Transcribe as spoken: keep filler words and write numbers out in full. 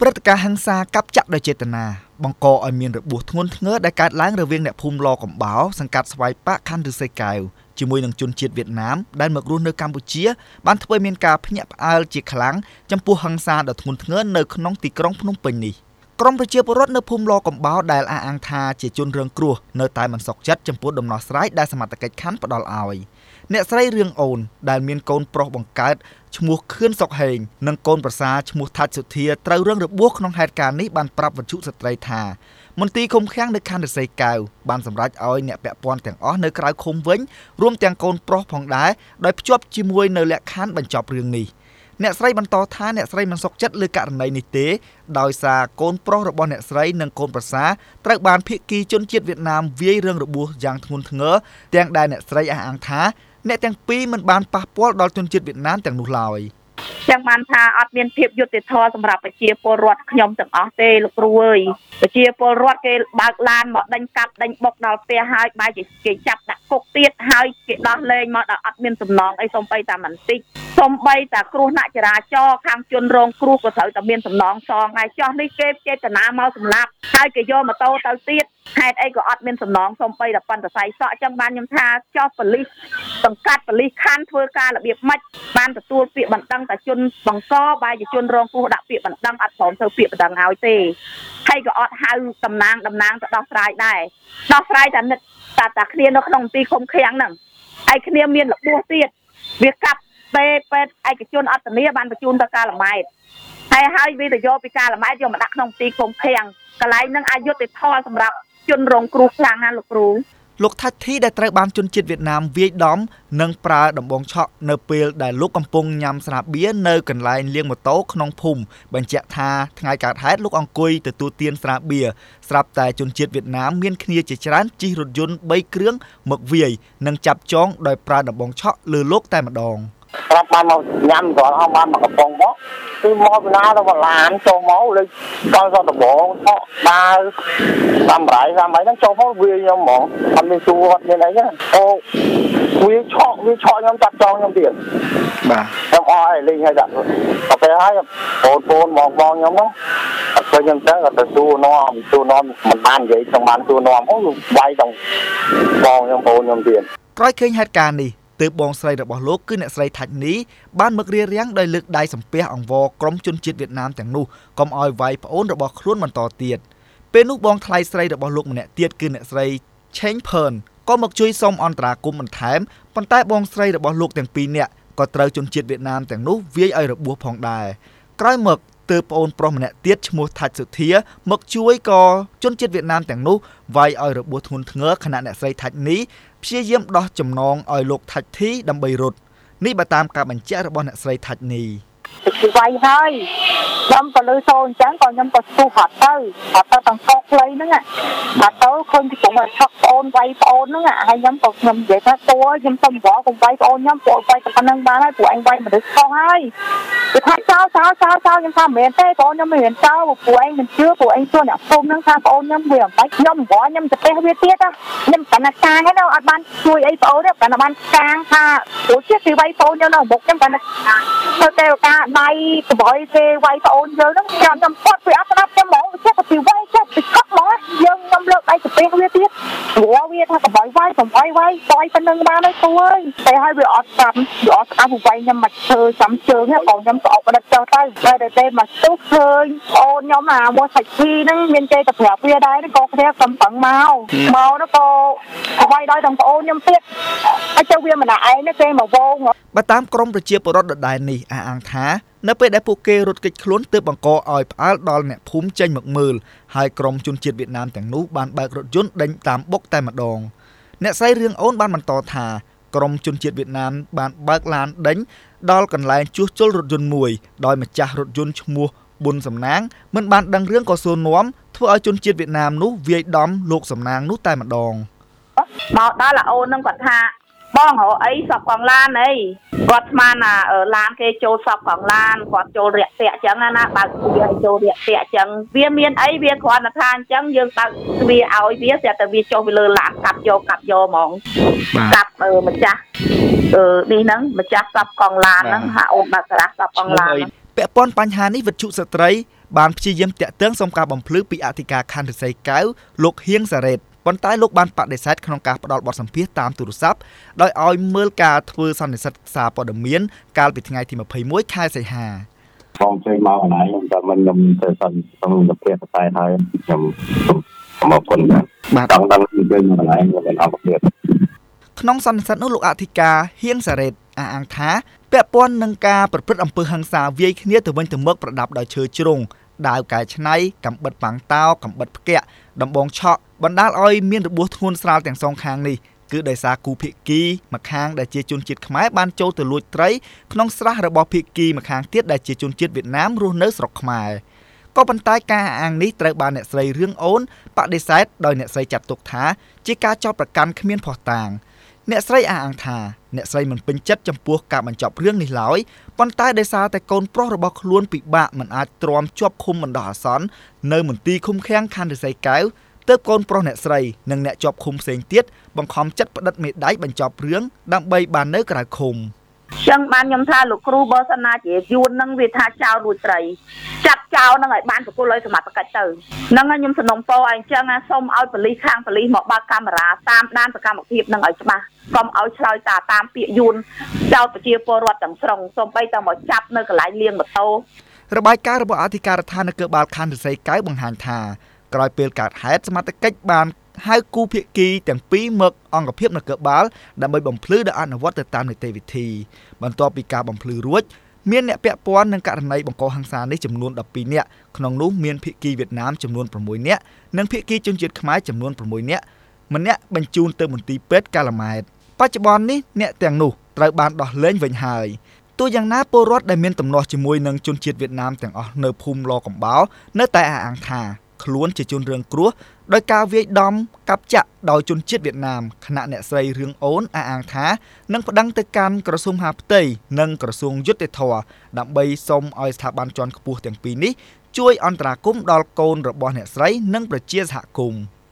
ព្រឹត្តិការណ៍ហិង្សាកាប់ចាក់ដោយចេតនាបង្កឲ្យមានរបួសធ្ងន់ធ្ងរដែលកើតឡើងរវាងអ្នកភូមិឡកំបោសង្កាត់ស្វាយប៉ាខណ្ឌឫស្សីកែវជាមួយនឹងជនជាតិវៀតណាមដែលមករស់នៅកម្ពុជាបានធ្វើឲ្យមានការភ្ញាក់ផ្អើលជាខ្លាំងចំពោះហិង្សាដ៏ធ្ងន់ធ្ងរនៅក្នុងទីក្រុងភ្នំពេញនេះក្រមប្រជាពលរដ្ឋនៅភូមិឡកំបោសដែលអះអាងថាជាជនរងគ្រោះនៅតែមិនសុខចិត្តចំពោះដំណោះស្រាយដែលសមត្ថកិច្ចខណ្ឌផ្ដល់ឲ្យអ្នកស្រីរឿងអូនដែលមានកូនប្រុសបង្កើតឈ្មោះខឿនសុកហេងនិងកូនប្រសាឈ្មោះថាច់សុធាត្រូវរងរបួសក្នុងហេតុការណ៍នេះបានប្រាប់វិទ្យុស្ត្រីថាមន្ទីរឃុំឃាំងនៅខណ្ឌឫស្សីកែវបានសម្រេចឲ្យអ្នកពាក់ព័ន្ធទាំងអស់នៅក្រៅឃុំវិញរួមទាំងកូនប្រុសផងដែរដោយភ្ជាប់ជាមួយនៅលក្ខខណ្ឌបញ្ចប់រឿងនេះអ្នកស្រីបន្តថាអ្នកស្រីមិនសុខចិត្តលើករណីនេះទេដោយសារកូនប្រុសរបស់អ្នកស្រីនិងកូនប្រសាត្រូវបានភាគីជនជាតិវៀតណាមវាយរងរបួសយ៉ាងធ្ងន់ធ្ងរទាំងដែលអ្នកស្រីអះអាងថាអ្នកទាំងពីរមិនបានប៉ះពាល់ដល់ជនជាតិវៀតណាមទាំងនោះឡើយចឹងបានថាអត់មានភាពយុត្តិធម៌សម្រាប់ប្រជាពលរដ្ឋខ្ញុំទាំងអស់ទេលោកគ្រូអើយប្រជាពលរដ្ឋគេបើកឡានមកដេញកាប់ដេញបុកដល់ផ្ទះហើយបែរជាគេចាប់ដាក់គុកទៀតហើយគេដោះលែងមកដល់អត់មានសំណងអីសំបីតែមិនតិចសំបីតែគ្រោះថ្នាក់ចរាចរណ៍ខាងជនរងគ្រោះក៏ត្រូវតែមានសំណងសងហើយចោះនេះគេចេតនាមកសម្លាប់ហើយគេយកម៉ូតូទៅទៀតហេតុអីក៏អត់មានសំណងសំបីតែប៉ុន្តែសៃសក់ចឹងបានខ្ញុំថាចោះប៉ូលីសសង្កាត់ប៉ូលីសខណ្ឌធ្វើការរបៀបម៉េចបានទទួលពាក្យបណ្ដឹងតែជនបង្កបែរជាជនរងគ្រោះដាក់ពាក្យបណ្ដឹងអត់ព្រមធ្វើពាក្យបណ្ដឹងឲ្យទេហើយក៏អត់ហៅតំណាងតំណាងទៅដោះស្រាយដែរដោះស្រាយតែនិតតែតែគ្នានៅក្នុងទីឃុំឃាំងហ្នឹងហើយគ្នាមានរបួសទៀតវាកាប់ពេពេទ្យឯកជនអត្តនីបានបញ្ជូនទៅកាលម៉ែតហើយហើយវាទៅយកពីកាលម៉ែតយកមកដាក់ក្នុងទីឃុំឃាំងកន្លែងហ្នឹងអយុត្តិធម៌សម្រាប់ជនរងគ្រោះខ្លាំងណាស់លោកគ្រូលោកថាច់ធីដែលត្រូវបានជនជាតិវៀតណាមវាយដំនិងប្រើដំបងឆក់នៅពេលដែលលោកកំពុងញ៉ាំស្រាបៀរនៅកន្លែងលាងម៉ូតូក្នុងភូមិបញ្ជាក់ថាថ្ងៃកើតហេតុលោកអង្គុយទទួលទានស្រាបៀរស្រាប់តែជនជាតិវៀតណាមមានគ្នាជាច្រើនជិះរថយន្តបីគ្រឿងមកវាយនិងចាប់ចងដោយប្រើដំបងឆក់លើលោកតែម្ដងស្រាប់បានមកញ៉ាំគាត់អស់បានមកកំប៉ុងមកគឺមកពីណាទៅបលានចូលមកលេចដល់សតដបងឆក់ដើរតាមរៃតាមអីហ្នឹងចូលមកវាខ្ញុំហ្មងអត់មានសួរអត់មានអីទេអូវាឆក់វាឆក់ខ្ញុំចាប់ចងខ្ញុំទៀតបាទខ្ញុំអស់ឲ្យលេងឲ្យដាក់ទៅពេលហើយបងប្អូនបងបងខ្ញុំហ្នឹងអត់ឃើញខ្ញុំទៅក៏ទៅសួរនាំសួរនាំមិនបាននិយាយក្នុងបានសួរនាំអូវាយដល់បងខ្ញុំបងខ្ញុំទៀតក្រោយឃើញហេតុការណ៍នេះទើបបងស្រីរបស់លោកគឺអ្នកស្រីថាច់នីបានមករៀបរៀងដោយលើកដៃសំពះអង្វរក្រុមជនជាតិវៀតណាមទាំងនោះកុំឲ្យវាយប្អូនរបស់ខ្លួនបន្តទៀតពេលនោះបងថ្លៃស្រីរបស់លោកម្នាក់ទៀតគឺអ្នកស្រីឆេងផឺនក៏មកជួយសុំអន្តរាគមន៍បន្ថែមប៉ុន្តែបងស្រីរបស់លោកទាំងពីរនាក់ក៏ត្រូវជនជាតិវៀតណាមទាំងនោះវាយឲ្យរបួសផងដែរក្រោយមកទើបប្អូនប្រុសម្នាក់ទៀតឈ្មោះថាច់សុធាមកជួយក៏ជនជាតិវៀតណាមទាំងនោះវាយឲ្យរបួសធ្ងន់ធ្ងរខណៈអ្នកស្រីថាច់នីព្យាយាមដោះចំណងឲ្យលោកថាច់ធីដើម្បីរត់នេះបើតាមការបញ្ជាក់របស់អ្នកស្រីថាច់នីគឺវាយហើយខ្ញុំក៏លើសូនអញ្ចឹងក៏ខ្ញុំក៏ស្ទុះហត់ទៅហត់ទៅទាំងកោខ្លីហ្នឹងហត់ទៅឃើញពីកំឆក់ប្អូនវាយប្អូនហ្នឹងហើយខ្ញុំក៏ខ្ញុំនិយាយថាតួខ្ញុំសុំវល់កុំវាយប្អូនខ្ញុំព្រោះវាយតែប៉ុណ្្នឹងបានហើយព្រោះអញវាយមនុស្សខុសហើយគឺថាចោលចោលចោលចោលខ្ញុំថាមិនមែនទេប្អូនខ្ញុំមិនមែនចោលព្រោះអញមិនជឿព្រោះអញសួរអ្នកភូមិហ្នឹងថាប្អូនខ្ញុំវាមិនបាច់ខ្ញុំវល់ខ្ញុំទៅផ្ទះវាទៀតខ្ញុំកណ្ដាកាងហ្នឹងអត់បានជួយអីប្អូនទេកណ្ដាបានកាងថាព្រោះជាគឺវាយប្អូនខ្ញុំនៅមុខខ្ញុំកណ្ដាទៅតែការដៃក្បយគេវាយប្អូនយើងហ្នឹងខ្ញុំខ្ញុំគាត់វាអត់ស្ដាប់ខ្ញុំហ្មងចេះតែពីវាយចេះពីខុសហ្មងយើងខ្ញុំលើកដៃទៅពេះវាទៀតព្រោះវាថាក្បយវាយកុំអីវាយតយប៉ុណ្្នឹងបានហើយគូអើយតែឲ្យវាអត់ស្ដាប់វាអត់ស្ដាប់វាយខ្ញុំមកធ្វើចាំជើងហ្នឹងបងខ្ញុំក៏អត់បដិចចោលទៅតែតែមកស្ទុះឃើញអូនខ្ញុំអាមកសាច់ភីហ្នឹងមានគេទៅប្រាប់វាដែរក៏គ្នាកំប៉ឹងមកមកនោះក៏វាយដល់ទាំងប្អូនខ្ញុំទៀតហើយទៅវាម្នាក់ឯងគេមកវងបើតាមក្រមប្រជាពលរដ្ឋដដែលនេះអះអាងថានៅពេលដែលពួកគេរត់គេចខ្លួនទើបបង្កឲ្យផ្អើលដល់អ្នកភូមិចេញមកមើលហើយក្រុមជនជាតិវៀតណាមទាំងនោះបានបើករថយន្តដេញតាមបុកតែម្ដងអ្នកស្រីរឿងអូនបានបន្តថាក្រុមជនជាតិវៀតណាមបានបើកឡានដេញដល់កន្លែងជួសជុលរថយន្តមួយដោយម្ចាស់រថយន្តឈ្មោះប៊ុនសំណាងមិនបានដឹងរឿងក៏សួរនាំធ្វើឲ្យជនជាតិវៀតណាមនោះវាយដំលោកសំណាងនោះតែម្ដងមកដល់អូននឹងគាត់ថាបងរកអីសពកងឡានអីគាត់ស្មានណាឡានគេចូលសពកងឡានគាត់ចូលរាក់ទាក់អញ្ចឹងណាបើកវាចូលរាក់ទាក់អញ្ចឹងវាមានអីវាគ្រាន់តែថាអញ្ចឹងយើងបើកវាឲ្យវាស្រាប់តែវាចុះទៅលើឡានកាប់យកកាប់យកហ្មងកាប់ម្ចាស់អឺនេះហ្នឹងម្ចាស់សពកងឡានហ្នឹងហាអូនបើកសារ៉ាសពកងឡានពាក់ព័ន្ធបញ្ហានេះវិទ្យុស្ត្រីបានព្យាយាមតាក់ទងសុំការបំភ្លឺពីអធិការខណ្ឌរិស័យកែវលោកហៀងសារ៉េតប៉ុន្តែលោកបានបដិសេធក្នុងការផ្ដល់បទសម្ភាសន៍តាមទូរស័ព្ទដោយឲ្យមើលការធ្វើសន្និសីទសារព័ត៌មានកាលពីថ្ងៃទីម្ភៃមួយខែសីហាបងជួយមកកន្លែងខ្ញុំតែមិនខ្ញុំទៅសន្និសីទតែហើយខ្ញុំសូមអរគុណបាទដល់ដល់ជួយមកកន្លែងខ្ញុំអរគុណក្នុងសន្និសីទនោះលោកអធិការហៀងសារ៉េតអះអាងថាពាក់ព័ន្ធនឹងការប្រព្រឹត្តអំពើហិង្សាវាយគ្នាទៅវិញទៅមកប្រដាប់ដោយឈើជ្រុងដាវកែច្នៃកំបិតប៉ាំងតោកំបិតផ្គាក់ដំបងឆក់បណ្ដាលឲ្យមានរបួសធ្ងន់ស្រាលទាំងសងខាងនេះគឺដោយសារគូភាគីម្ខាងដែលជាជនជាតិខ្មែរបានចូលទៅលួចត្រីក្នុងស្រះរបស់ភាគីម្ខាងទៀតដែលជាជនជាតិវៀតណាមរស់នៅស្រុកខ្មែរក៏ប៉ុន្តែការអាងនេះត្រូវបានអ្នកស្រីរឿងអូនបដិសេធដោយអ្នកស្រីចាត់ទុកថាជាការចោទប្រកាន់គ្មានភស្តុតាងអ្នកស្រីអះអាងថាអ្នកស្រីមិនពេញចិត្តចំពោះការបញ្ចប់រឿងនេះឡើយប៉ុន្តែដោយសារតែកូនប្រុសរបស់ខ្លួនពិបាកមិនអាចទ្រាំជាប់ឃុំបណ្ដោះអាសន្ននៅមន្ទីរឃុំឃាំងខណ្ឌរិស័យកែវទើបកូនប្រុសអ្នកស្រីនិងអ្នកជាប់ឃុំផ្សេងទៀតបង្ខំចិត្តផ្តិតមេដៃបញ្ចប់រឿងដើម្បីបាននៅក្រៅឃុំចឹងបានខ្ញុំថាលោកគ្រូបើសិនណាជាយួននឹងវាថាចោលរួចត្រីចាត់ចោលនឹងឲ្យបានប្រគល់ឲ្យសមត្ថកិច្ចទៅហ្នឹងហើយខ្ញុំសំណុំពរឲ្យអញ្ចឹងសូមឲ្យប៉ូលីសខាងប៉ូលីសមកបើកកាមេរ៉ាតាមដានសកម្មភាពនឹងឲ្យច្បាស់កុំឲ្យឆ្លើយតាតាមពាក្យយួនចោលប្រជាពលរដ្ឋទាំងស្រុងសូម្បីតែមកចាប់នៅកន្លែងលាងម៉ូតូរបាយការណ៍របស់អធិការដ្ឋាននគរបាលខណ្ឌរិស័យកែវបង្ហាញថាក្រោយពេលកើតហេតុសមត្ថកិច្ចបានហៅគូភាគីទាំងពីរមកអង្គភាពនគរបាលដើម្បីបំភ្លឺដោយអនុវត្តទៅតាមនីតិវិធីបន្ទាប់ពីការបំភ្លឺរួចមានអ្នកពាក់ព័ន្ធនឹងករណីបង្កហិង្សានេះចំនួនដប់ពីរនាក់ក្នុងនោះមានភាគីវៀតណាមចំនួន៦នាក់និងភាគីជនជាតិខ្មែរចំនួន៦នាក់ម្នាក់បញ្ជូនទៅមន្ទីរពេទ្យកាឡាម៉ែតបច្ចុប្បន្ននេះអ្នកទាំងនោះត្រូវបានដោះលែងវិញហើយទោះយ៉ាងណាពលរដ្ឋដែលមានទំនាស់ជាមួយនឹងជនជាតិវៀតណាមទាំងអស់នៅភូមិឡកំបោរនៅតែអះអាងថាខ្លួនជាជនរងគ្រោះដោយការវាយដំកាប់ចាក់ដោយជនជាតិវៀតណាមខណៈអ្នកស្រីរឿងអូនអះអាងថានឹងប្តឹងទៅកាន់ក្រសួងមហាផ្ទៃនិងក្រសួងយុត្តិធម៌ដើម្បីសុំឲ្យស្ថាប័នជាន់ខ្ពស់ទាំងពីរនេះជួយអន្តរាគមន៍ដល់កូនរបស់អ្នកស្រីនិងប្រជាសហគមន៍